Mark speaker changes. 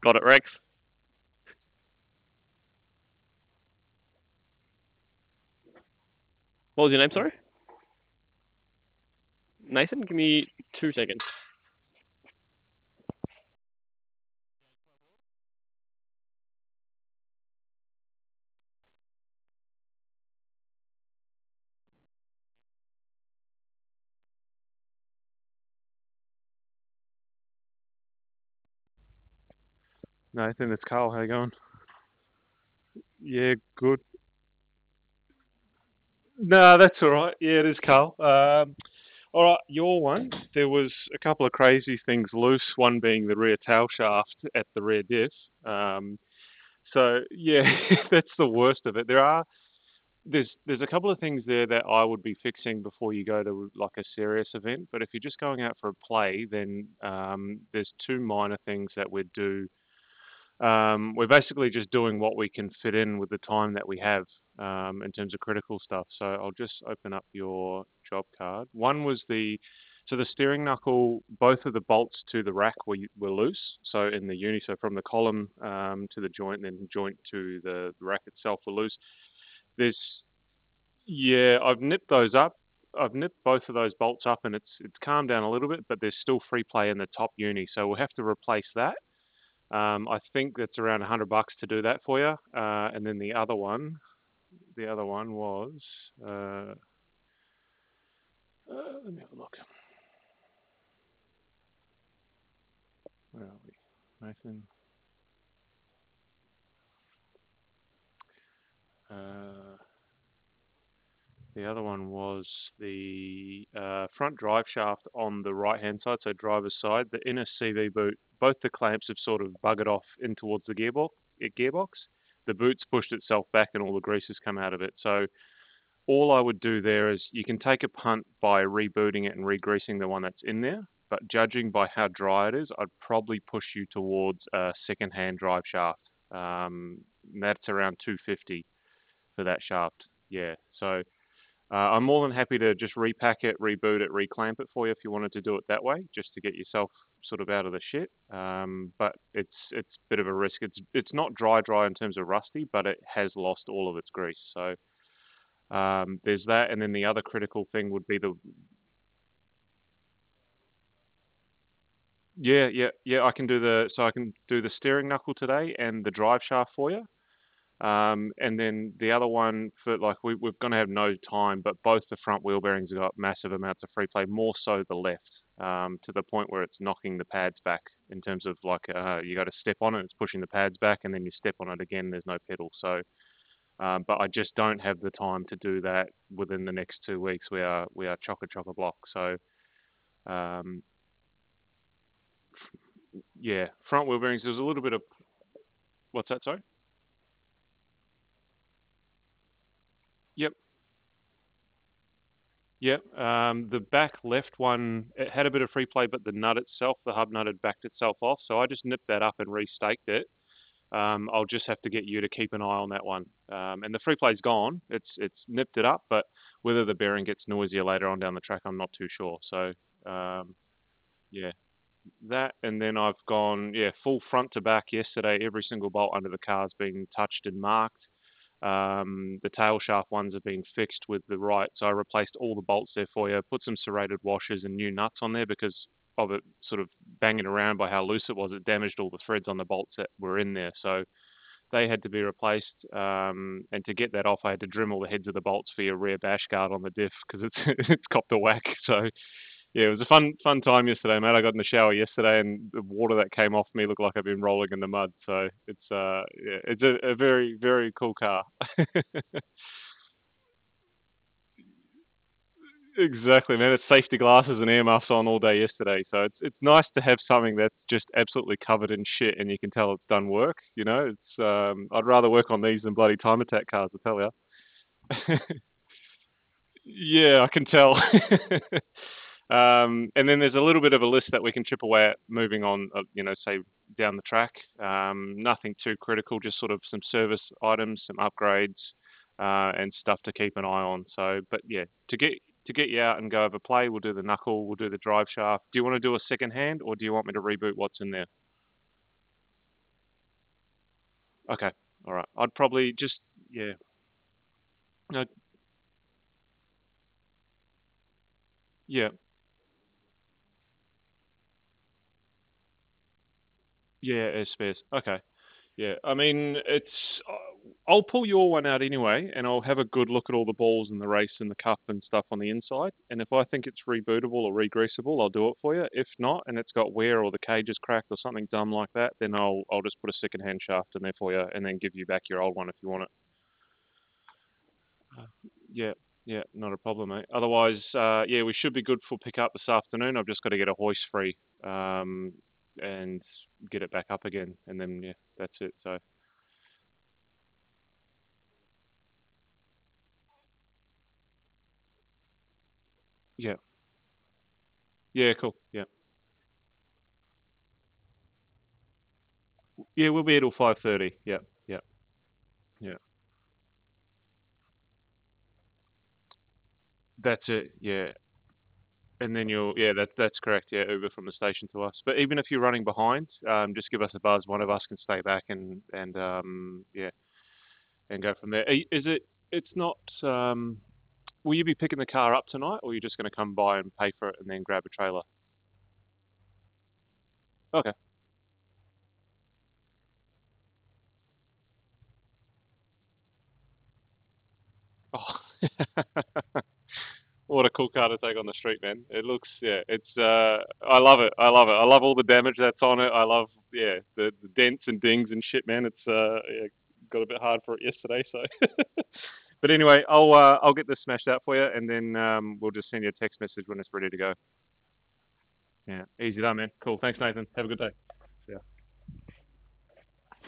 Speaker 1: Got it, Rex. What was your name, sorry? Nathan, give me 2 seconds. Nathan, it's Carl. How you going? Yeah, good. No, that's all right. Yeah, it is Carl. All right, your one. There was a couple of crazy things loose. One being the rear tail shaft at the rear diff. Um, so yeah, that's the worst of it. There's a couple of things there that I would be fixing before you go to like a serious event. But if you're just going out for a play, then there's two minor things that we'd do. We're basically just doing what we can fit in with the time that we have in terms of critical stuff. So I'll just open up your job card. One was so the steering knuckle, both of the bolts to the rack were loose. So in the uni, so from the column to the joint, then joint to the rack itself were loose. There's Yeah, I've nipped those up. I've nipped both of those bolts up, and it's calmed down a little bit, but there's still free play in the top uni, so we'll have to replace that. I think that's around $100 to do that for you. And then the other one was, let me have a look. Where are we, Nathan? Uh, the other one was the front drive shaft on the right hand side, so driver's side. The inner CV boot, both the clamps have sort of buggered off in towards the gearbox. The boot's pushed itself back, and all the grease has come out of it. So all I would do there is you can take a punt by rebooting it and re-greasing the one that's in there. But judging by how dry it is, I'd probably push you towards a second-hand drive shaft. That's around 250 for that shaft. Yeah. So I'm more than happy to just repack it, reboot it, reclamp it for you if you wanted to do it that way, just to get yourself sort of out of the shit. But it's a bit of a risk. It's not dry in terms of rusty, but it has lost all of its grease. So there's that, and then the other critical thing would be the yeah. I can do the steering knuckle today and the drive shaft for you. And then the other one for like we're gonna have no time, but both the front wheel bearings have got massive amounts of free play, more so the left, to the point where it's knocking the pads back in terms of like you got to step on it, it's pushing the pads back, and then you step on it again, there's no pedal. So, but I just don't have the time to do that within the next 2 weeks. We are chock a block. So, um, yeah, front wheel bearings. There's a little bit of what's that? Sorry. Yep. Yep. The back left one, it had a bit of free play, but the nut itself, the hub nut had backed itself off. So I just nipped that up and restaked it. I'll just have to get you to keep an eye on that one. And the free play's gone. It's nipped it up, but whether the bearing gets noisier later on down the track, I'm not too sure. So yeah, that. And then I've gone full front to back yesterday. Every single bolt under the car's been touched and marked. The tail shaft ones have been fixed with the right, so I replaced all the bolts there for you. Put some serrated washers and new nuts on there because of it sort of banging around by how loose it was. It damaged all the threads on the bolts that were in there, so they had to be replaced. And to get that off, I had to trim all the heads of the bolts for your rear bash guard on the diff because it's it's copped a whack. So yeah, it was a fun time yesterday, mate. I got in the shower yesterday, and the water that came off me looked like I've been rolling in the mud. So it's a very very cool car. Exactly, man. It's safety glasses and earmuffs on all day yesterday, so it's nice to have something that's just absolutely covered in shit, and you can tell it's done work. It's I'd rather work on these than bloody time attack cars, I tell you. Yeah, I can tell. And then there's a little bit of a list that we can chip away at moving on, say down the track. Nothing too critical, just sort of some service items, some upgrades, and stuff to keep an eye on. So, but yeah, to get you out and go over play, we'll do the knuckle, we'll do the drive shaft. Do you want to do a second hand, or do you want me to reboot what's in there? Okay. All right. I'd probably just yeah. No, yeah. Yeah. As spares. Okay. Yeah, I mean, I'll pull your one out anyway, and I'll have a good look at all the balls and the race and the cup and stuff on the inside. And if I think it's rebootable or regreasable, I'll do it for you. If not, and it's got wear or the cage is cracked or something dumb like that, then I'll just put a second-hand shaft in there for you, and then give you back your old one if you want it. Yeah, yeah, not a problem, mate. Otherwise, yeah, we should be good for pickup this afternoon. I've just got to get a hoist free, and get it back up again, and then yeah, that's it. So yeah. Yeah, cool. Yeah. Yeah, we'll be here till 5:30. Yeah. Yeah. Yeah. That's it. Yeah. And then you'll yeah, that's correct. Yeah, Uber from the station to us. But even if you're running behind, just give us a buzz. One of us can stay back and yeah, and go from there. Is it? It's not. Will you be picking the car up tonight, or are you just going to come by and pay for it and then grab a trailer? Okay. Oh. What a cool car to take on the street, man. It looks, yeah, it's, I love it. I love it. I love all the damage that's on it. I love, yeah, the dents and dings and shit, man. It's, yeah, got a bit hard for it yesterday, so. But anyway, I'll get this smashed out for you, and then we'll just send you a text message when it's ready to go. Yeah, easy done, man. Cool. Thanks, Nathan. Have a good day. See ya.